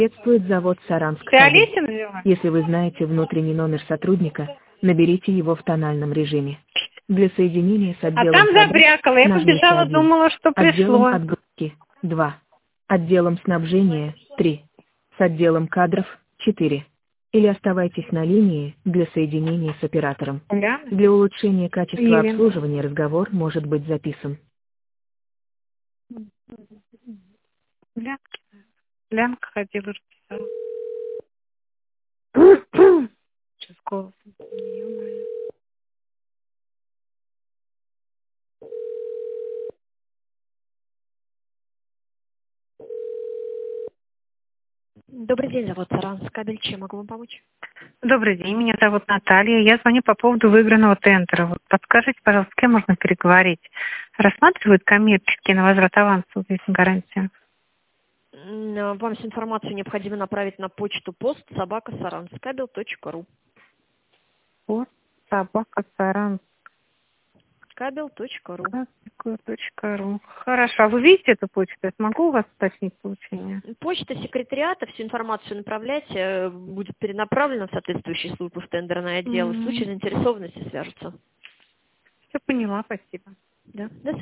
Приветствует завод Саранск. Ты Олеся навела? Если вы знаете внутренний номер сотрудника, наберите его в тональном режиме. Для соединения с А отделом там кадров забрякало, я нажмите побежала, 1, думала, что отделом пришло. отгрузки 2, отделом снабжения 3, с отделом кадров 4. Или оставайтесь на линии для соединения с оператором. Ляна? Для улучшения качества Елена. обслуживания разговор может быть записан. Лянка ходила, расписала. Сейчас голос. Ё-моё. Добрый день, завод Саранск кабель. Чем могу вам помочь? Добрый день, меня зовут Наталья. Я звоню по поводу выигранного тендера. Вот подскажите, пожалуйста, с кем можно переговорить? Рассматривают коммерческие на возврат аванса в связи с гарантией? Вам всю информацию необходимо направить на почту post@saranskabel.ru. Вот, собака Саранск. Кабел.ру. .ру. Хорошо. А вы видите эту почту? Я смогу у вас уточнить получение? Почта секретариата, всю информацию направляйте, будет перенаправлена в соответствующие службы в тендерный отдел. В случае заинтересованности свяжутся. Все поняла, спасибо. Да. До